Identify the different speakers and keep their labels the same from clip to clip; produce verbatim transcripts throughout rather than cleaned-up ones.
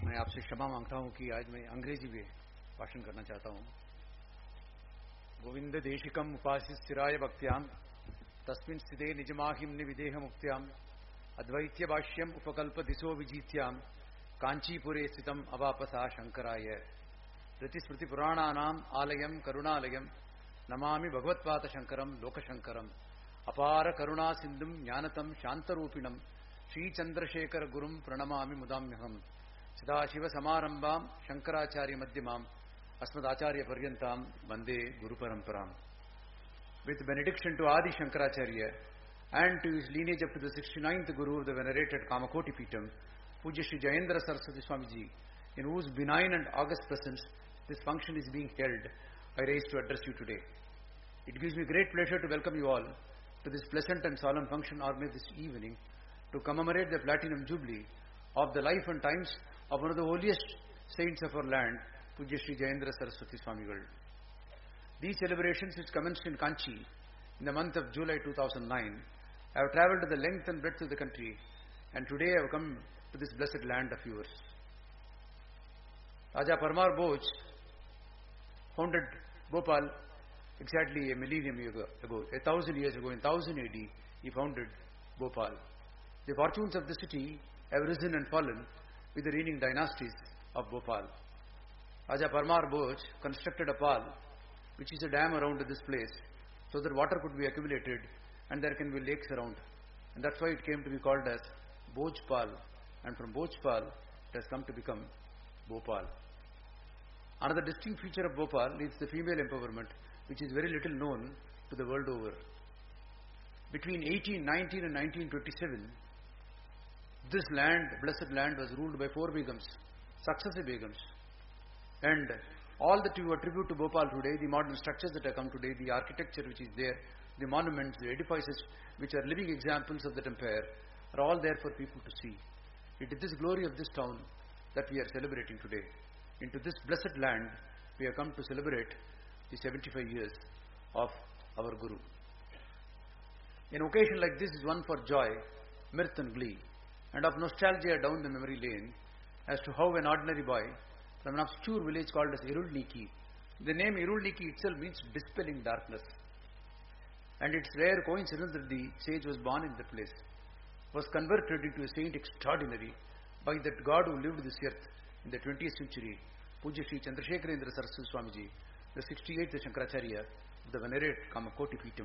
Speaker 1: मैं आपसे क्षमा मांगता हूं कि आज मैं अंग्रेजी में भाषण करना चाहता हूं। गोविंद देशिकम उपास्य स्थिराय भक्त्याम तस्मिन् स्थिते निजमाहिम निविदेह मुक्त्याम अद्वैत्य भाष्यम उपकल्प दिशो विजीत्याम कांचीपुरे स्थितम अवापसा शंकराय प्रतिस्मृति पुराणानाम आलयम करुणालयम नमामि भगवत्पाद शंकरम लोकशंकरम अपार करुणा सिंधुम ज्ञानतम शांतरूपिणम श्री चंद्रशेखर गुरुम प्रणमामि मुदाम्यहम सदाशिव समारंभाम शंकराचार्य मध्यमाम अस्मदाचार्य पर्यंताम वंदे गुरु परंपराम. With benediction to Adi Shankaracharya and to his lineage up to the sixty-ninth Guru of the venerated Kamakoti Peetam, Pujya Sri Jayendra Saraswati Swamiji, in whose benign and august presence this function is being held, I rise to address you today. It gives me great pleasure to welcome you all to this pleasant and solemn function organized this evening to commemorate the Platinum Jubilee of the life and times of one of the holiest saints of our land, Pujya Sri Jayendra Saraswati Swamigal. These celebrations, which commenced in Kanchi in the month of July two thousand nine, have travelled the length and breadth of the country, and today I have come to this blessed land of yours. Raja Parmar Bhoj founded Bhopal exactly a millennium ago, a thousand years ago, in one thousand A D, he founded Bhopal. The fortunes of the city have risen and fallen with the reigning dynasties of Bhopal. Raja Parmar Bhoj constructed a pal, which is a dam around this place, so that water could be accumulated and there can be lakes around. And that's why it came to be called as Bhojpal, and from Bhojpal it has come to become Bhopal. Another distinct feature of Bhopal is the female empowerment, which is very little known to the world over. Between eighteen nineteen and nineteen twenty-seven, this land, blessed land, was ruled by four Begums, successive Begums. And all that you attribute to Bhopal today, the modern structures that have come today, the architecture which is there, the monuments, the edifices which are living examples of that empire, are all there for people to see. It is this glory of this town that we are celebrating today. Into this blessed land, we have come to celebrate the seventy-five years of our Guru. An occasion like this is one for joy, mirth and glee, and of nostalgia down the memory lane as to how an ordinary boy from an obscure village called as Irulniki, the name Irulniki itself means dispelling darkness, and it's rare coincidence that the sage was born in the place, was converted into a saint extraordinary by that God who lived this earth in the twentieth century, Pujya Sri Chandrasekharendra Saraswati Swamiji, the sixty-eighth Shankaracharya of the venerated Kamakoti Peetam.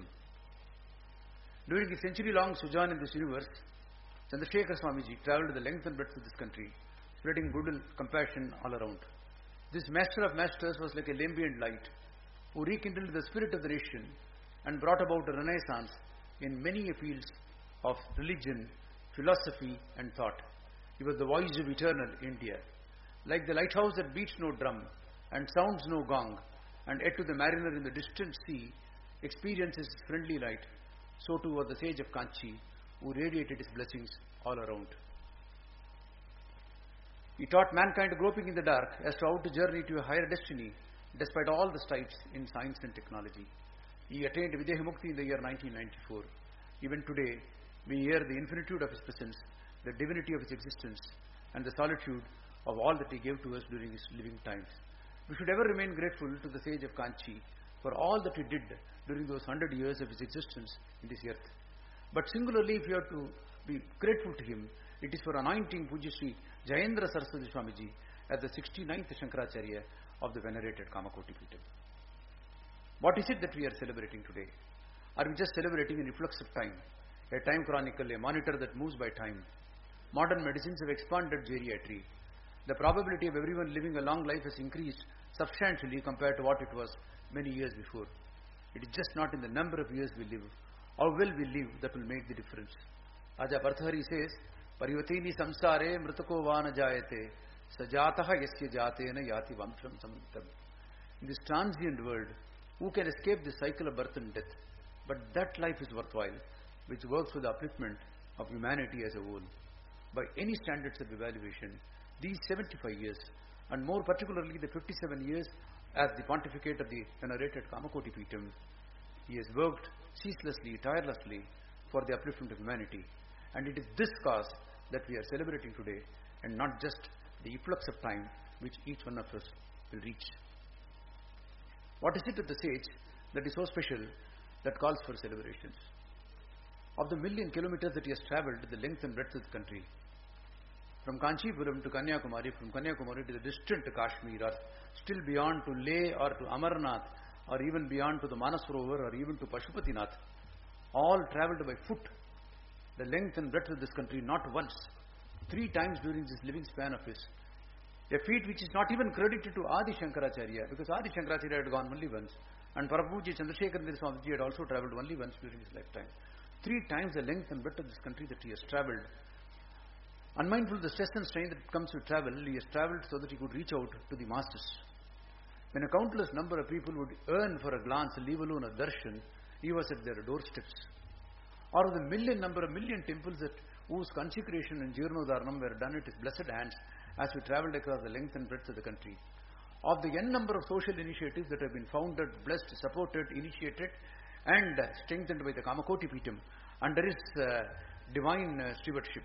Speaker 1: During his century-long sojourn in this universe, Chandrasekhar Swamiji travelled the length and breadth of this country, spreading good and compassion all around. This master of masters was like a lambent light who rekindled the spirit of the nation and brought about a renaissance in many fields of religion, philosophy and thought. He was the voice of eternal India. Like the lighthouse that beats no drum and sounds no gong, and yet to the mariner in the distant sea experiences his friendly light, so too was the sage of Kanchi, who radiated his blessings all around. He taught mankind groping in the dark as to how to journey to a higher destiny despite all the strides in science and technology. He attained Videha Mukti in the year nineteen ninety-four. Even today, we hear the infinitude of his presence, the divinity of his existence, and the solitude of all that he gave to us during his living times. We should ever remain grateful to the sage of Kanchi for all that he did during those hundred years of his existence in this earth. But singularly, if you have to be grateful to him, it is for anointing Pujya Sri Jayendra Saraswati Swamiji as the sixty-ninth Shankaracharya of the venerated Kamakoti Peetam. What is it that we are celebrating today? Are we just celebrating an influx of time, a time chronicle, a monitor that moves by time? Modern medicines have expanded geriatry. The probability of everyone living a long life has increased substantially compared to what it was many years before. It is just not in the number of years we live, how well we live, that will make the difference. Raja Bhartahari says, Parivatini samsare mritako vana jayate sajataha yasya jatena yati vamsham samritam. In this transient world, who can escape the cycle of birth and death? But that life is worthwhile, which works for the upliftment of humanity as a whole. By any standards of evaluation, these seventy-five years, and more particularly the fifty-seven years as the pontificate of the venerated Kamakoti Peetam, he has worked ceaselessly, tirelessly for the upliftment of humanity. And it is this cause that we are celebrating today, and not just the efflux of time which each one of us will reach. What is it of the sage that is so special that calls for celebrations? Of the million kilometers that he has travelled the length and breadth of the country, from Kanchipuram to Kanyakumari, from Kanyakumari to the distant Kashmir, or still beyond to Leh or to Amarnath, or even beyond to the Manasrovar or even to Pashupatinath, all travelled by foot the length and breadth of this country, not once, three times during this living span of his. A feat which is not even credited to Adi Shankaracharya, because Adi Shankaracharya had gone only once, and Parapuji Chandrasekharan Swamiji had also travelled only once during his lifetime. Three times the length and breadth of this country that he has travelled. Unmindful of the stress and strain that comes with travel, he has travelled so that he could reach out to the masses. When a countless number of people would yearn for a glance, leave alone a darshan, he was at their doorsteps. Or the million number of million temples that whose consecration and Jirnodharnam were done at his blessed hands as we travelled across the length and breadth of the country. Of the n number of social initiatives that have been founded, blessed, supported, initiated and strengthened by the Kamakoti Peetham under his uh, divine uh, stewardship.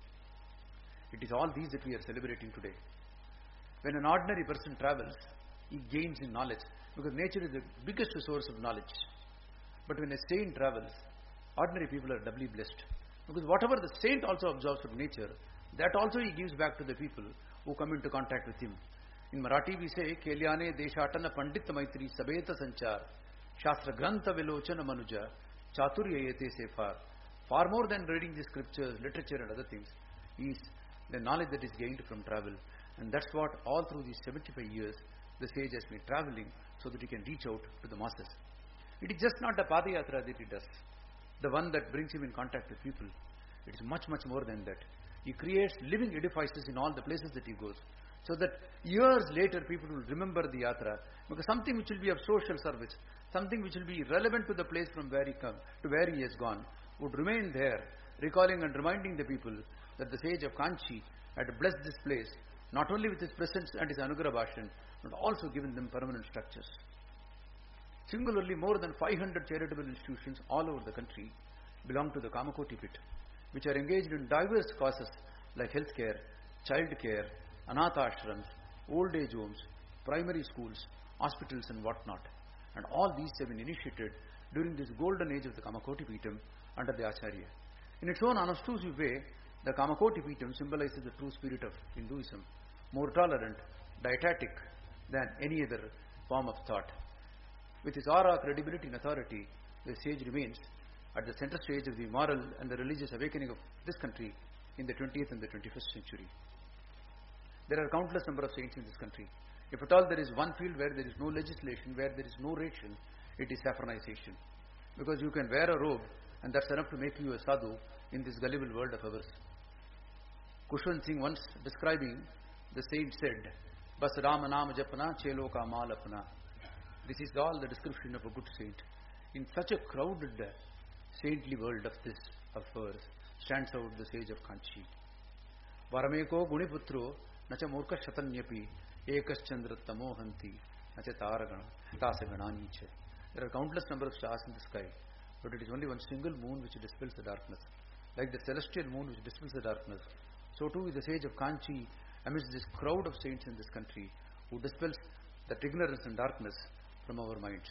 Speaker 1: It is all these that we are celebrating today. When an ordinary person travels, he gains in knowledge, because nature is the biggest source of knowledge. But when a saint travels, ordinary people are doubly blessed, because whatever the saint also absorbs from nature, that also he gives back to the people who come into contact with him. In Marathi we say, Kelyane Deshatana Pandit Maitri Sabeta Sanchar Shastra Grantha Vilochana Manuja Chaturya Yete Sefar. Far more than reading the scriptures, literature and other things, is the knowledge that is gained from travel. And that's what all through these seventy-five years the sage has been travelling, so that he can reach out to the masses. It is just not the Padayatra that he does, the one that brings him in contact with people. It is much, much more than that. He creates living edifices in all the places that he goes, so that years later people will remember the yatra, because something which will be of social service, something which will be relevant to the place from where he come, to where he has gone, would remain there, recalling and reminding the people that the sage of Kanchi had blessed this place, not only with his presence and his Anugrah Bhashan, but also given them permanent structures. Singularly, more than five hundred charitable institutions all over the country belong to the Kamakoti Peetham, which are engaged in diverse causes like healthcare, childcare, anath ashrams, old age homes, primary schools, hospitals and whatnot. And all these have been initiated during this golden age of the Kamakoti Peetham under the Acharya. In its own unobtrusive way, the Kamakoti Peetham symbolizes the true spirit of Hinduism, more tolerant, dietetic than any other form of thought. With his aura, credibility and authority, the sage remains at the center stage of the moral and the religious awakening of this country in the twentieth and the twenty-first century. There are countless number of saints in this country. If at all there is one field where there is no legislation, where there is no ration, it is saffronization. Because you can wear a robe and that's enough to make you a sadhu in this gullible world of ours. Kushwant Singh once describing the saint said, Bas Rama Naam Japana Chelo Ka Mal Apna. This is all the description of a good saint. In such a crowded saintly world of this, of ours, stands out the sage of Kanchi. Varameko Guniputro Nacha Murka Shatanyapi Ekas Chandra Tamo Hanti Nacha Taragana Tasagananiche. There are countless number of stars in the sky, but it is only one single moon which dispels the darkness. Like the celestial moon which dispels the darkness, so too is the sage of Kanchi amidst this crowd of saints in this country who dispels that ignorance and darkness from our minds.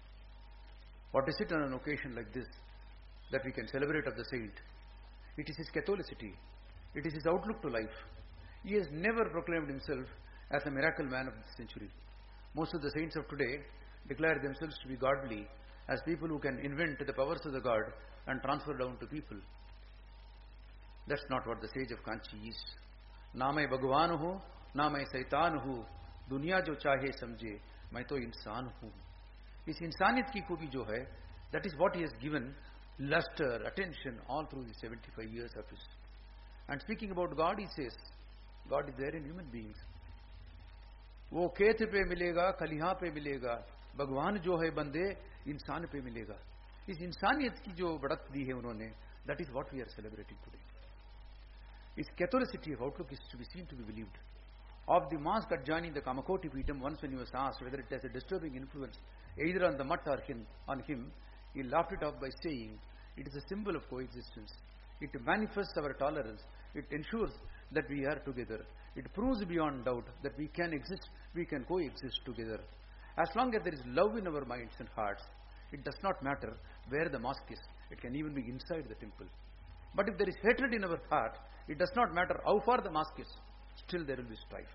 Speaker 1: What is it on an occasion like this that we can celebrate of the saint? It is his Catholicity. It is his outlook to life. He has never proclaimed himself as a miracle man of the century. Most of the saints of today declare themselves to be godly, as people who can invent the powers of the God and transfer down to people. That's not what the sage of Kanchi is. Na main Bhagwan hu, na main Saitan hu, duniya jo chahe samjhe, main to insaan hu. His insaniyat ki khubi jo hai, that is what he has given luster, attention all through the seventy-five years of his. And speaking about God, he says, God is there in human beings. वो खेत पे मिलेगा, खलिहां पे मिलेगा, भगवान जो है बंदे इंसान पे मिलेगा. इस इंसानियत की जो बढ़त दी है उन्होंने, that is what we are celebrating today. His Catholicity of outlook is to be seen, to be believed. Of the mosque at joining the Kamakoti Peetham, once when he was asked whether it has a disturbing influence either on the mutt or him, on him, he laughed it off by saying, it is a symbol of coexistence. It manifests our tolerance. It ensures that we are together. It proves beyond doubt that we can exist, we can coexist together. As long as there is love in our minds and hearts, it does not matter where the mosque is. It can even be inside the temple. But if there is hatred in our heart, it does not matter how far the mosque is, still there will be strife.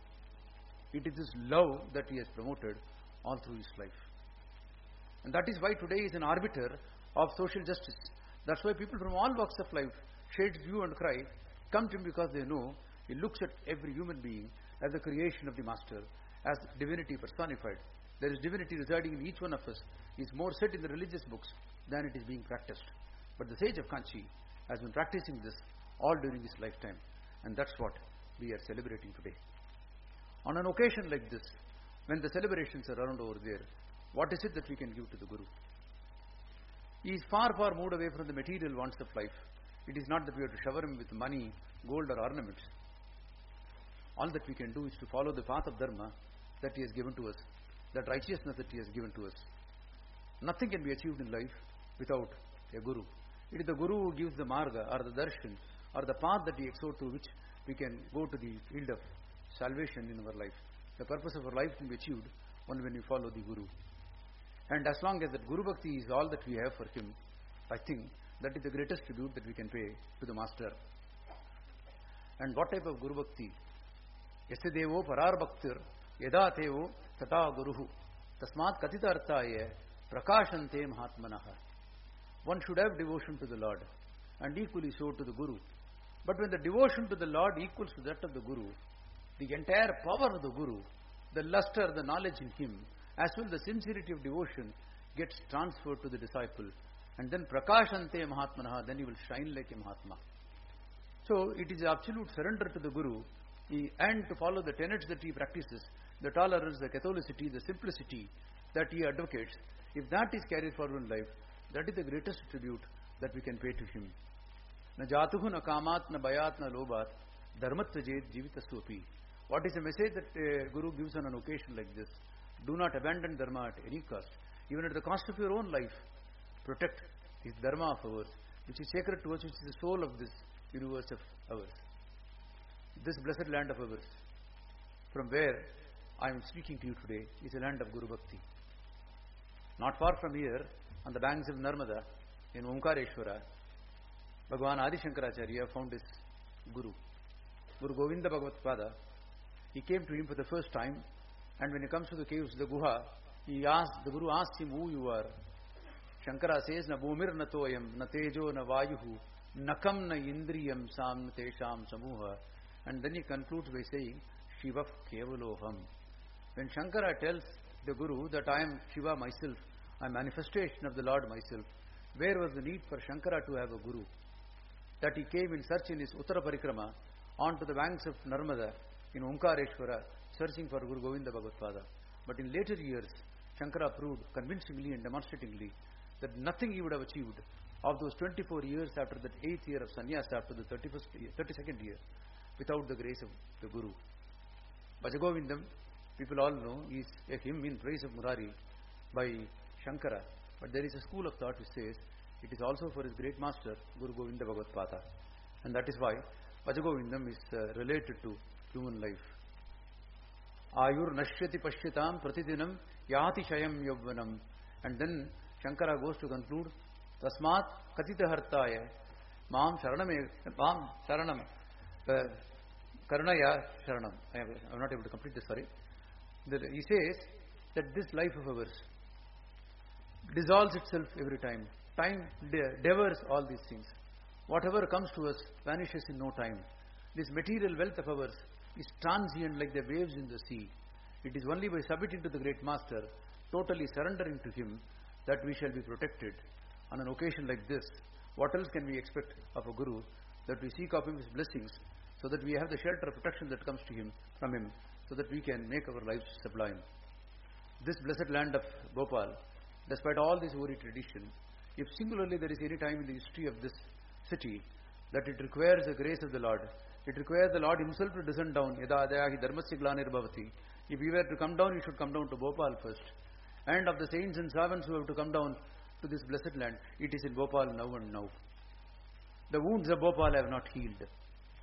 Speaker 1: It is this love that he has promoted all through his life. And that is why today he is an arbiter of social justice. That's why people from all walks of life, shades hue and cry, come to him because they know he looks at every human being as the creation of the Master, as divinity personified. There is divinity residing in each one of us. It is more said in the religious books than it is being practiced. But the sage of Kanchi has been practicing this all during his lifetime. And that's what we are celebrating today. On an occasion like this, when the celebrations are around over there, what is it that we can give to the Guru? He is far, far moved away from the material wants of life. It is not that we have to shower him with money, gold or ornaments. All that we can do is to follow the path of Dharma that he has given to us, that righteousness that he has given to us. Nothing can be achieved in life without a Guru. It is the Guru who gives the marga or the darshan or the path that he exhorts through which we can go to the field of salvation in our life. The purpose of our life can be achieved only when we follow the Guru. And as long as that Guru Bhakti is all that we have for him, I think that is the greatest tribute that we can pay to the Master. And what type of Guru Bhakti? Yasadevo parar bhaktir yada tevo tata guruhu tasmat katita arthaya prakashante mahatmanaha. One should have devotion to the Lord and equally so to the Guru. But when the devotion to the Lord equals to that of the Guru, the entire power of the Guru, the luster, the knowledge in him, as well the sincerity of devotion gets transferred to the disciple. And then prakashante mahatmanaha, then he will shine like a Mahatma. So it is absolute surrender to the Guru and to follow the tenets that he practices, the tolerance, the Catholicity, the simplicity that he advocates. If that is carried forward in life, that is the greatest tribute that we can pay to him. Na jatuhu na kamat na bayat na lobat dharmatvajet jivitaswapi. What is the message that uh, Guru gives on an occasion like this? Do not abandon Dharma at any cost. Even at the cost of your own life, protect this Dharma of ours, which is sacred to us, which is the soul of this universe of ours. This blessed land of ours, from where I am speaking to you today, is a land of Guru Bhakti. Not far from here, on the banks of Narmada, in Omkareshwara, Bhagavan Adi Shankaracharya found his Guru, Guru Govinda Bhagavat Pada. He came to him for the first time, and when he comes to the caves, the Guha, he asked, the Guru asked him who you are. Shankara says, Na bhumir na toyam, na tejo na vayuhu, nakam na indriyam sam na tesham samuha. And then he concludes by saying, Shiva kevaloham. When Shankara tells the Guru that I am Shiva myself, I am manifestation of the Lord myself, where was the need for Shankara to have a Guru? That he came in search in his Uttara Parikrama onto the banks of Narmada in Omkareshwara, searching for Guru Govinda Bhagavat Pada. But in later years, Shankara proved convincingly and demonstratingly that nothing he would have achieved of those twenty-four years after that eighth year of sannyasa, after the thirty-first year, thirty-second year, without the grace of the Guru. Bhajagovindam, people all know, is a hymn in praise of Murari by Shankara. But there is a school of thought which says it is also for his great master, Guru Govinda Bhagavat Pada. And that is why Bhajagovindam is uh, related to human life. Ayur nashyati pashyatam pratidinam yati shayam yavvanam. And then Shankara goes to conclude, Tasmat katita hartaya maam sharanam maam sharanam karnaya sharanam. I am not able to complete this, sorry. He says that this life of ours dissolves itself every time. Time de- devours all these things. Whatever comes to us vanishes in no time. This material wealth of ours is transient like the waves in the sea. It is only by submitting to the great master, totally surrendering to him, that we shall be protected. On an occasion like this, what else can we expect of a Guru? That we seek of him his blessings, so that we have the shelter of protection that comes to him from him, so that we can make our lives sublime. This blessed land of Bhopal, despite all this hoary tradition, if singularly there is any time in the history of this city that it requires the grace of the Lord, it requires the Lord himself to descend down. Yada adayahi dharmasya glanir bhavati. If he were to come down, he should come down to Bhopal first. And of the saints and servants who have to come down to this blessed land, it is in Bhopal now and now. The wounds of Bhopal have not healed.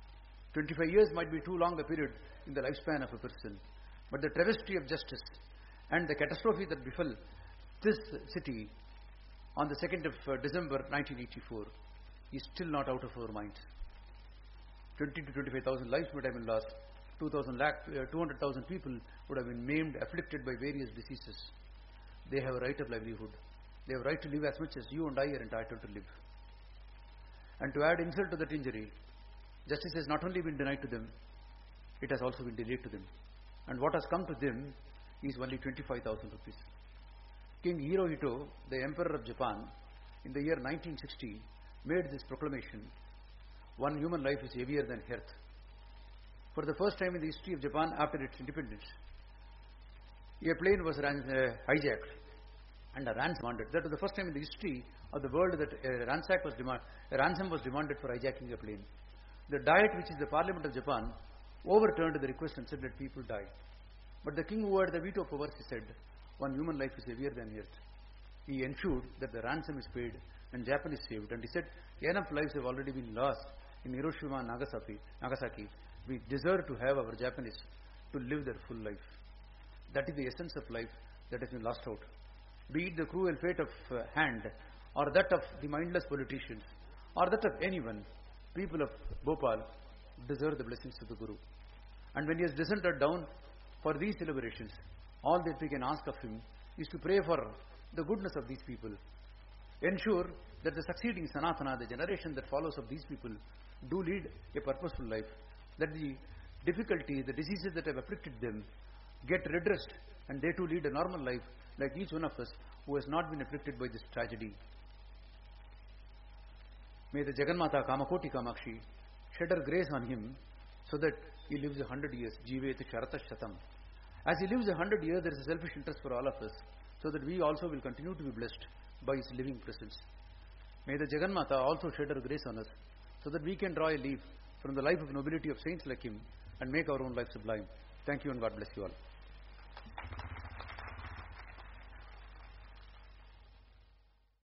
Speaker 1: twenty-five years might be too long a period in the lifespan of a person. But the travesty of justice and the catastrophe that befell this city on the second of December nineteen eighty-four is still not out of our minds. twenty to twenty-five thousand lives would have been lost. two hundred thousand people would have been maimed, afflicted by various diseases. They have a right of livelihood. They have a right to live as much as you and I are entitled to live. And to add insult to that injury, justice has not only been denied to them, it has also been delayed to them. And what has come to them is only twenty-five thousand rupees. King Hirohito, the Emperor of Japan, in the year nineteen sixty, made this proclamation: one human life is heavier than earth. For the first time in the history of Japan after its independence, a plane was ran, uh, hijacked and a ransom demanded. That was the first time in the history of the world that a, ransack was demand, a ransom was demanded for hijacking a plane. The Diet, which is the Parliament of Japan, overturned the request and said, let people die. But the king, who had the veto powers, he said, one human life is heavier than earth. He ensured that the ransom is paid and Japan is saved. And he said, enough lives have already been lost in Hiroshima and Nagasaki. Nagasaki. We deserve to have our Japanese to live their full life. That is the essence of life that has been lost out. Be it the cruel fate of uh, hand, or that of the mindless politicians, or that of anyone, people of Bhopal deserve the blessings of the Guru. And when he has descended down for these celebrations, all that we can ask of him is to pray for the goodness of these people. Ensure that the succeeding Sanatana, the generation that follows of these people, do lead a purposeful life. That the difficulties, the diseases that have afflicted them get redressed and they too lead a normal life like each one of us who has not been afflicted by this tragedy. May the Jagannatha Kamakoti Kamakshi shed her grace on him so that he lives a hundred years. Jiveti Sharata Shatam. As he lives a hundred years, there is a selfish interest for all of us, so that we also will continue to be blessed by his living presence. May the Jagannatha also shed her grace on us, so that we can draw a leaf from the life of nobility of saints like him and make our own life sublime. Thank you and God bless you all.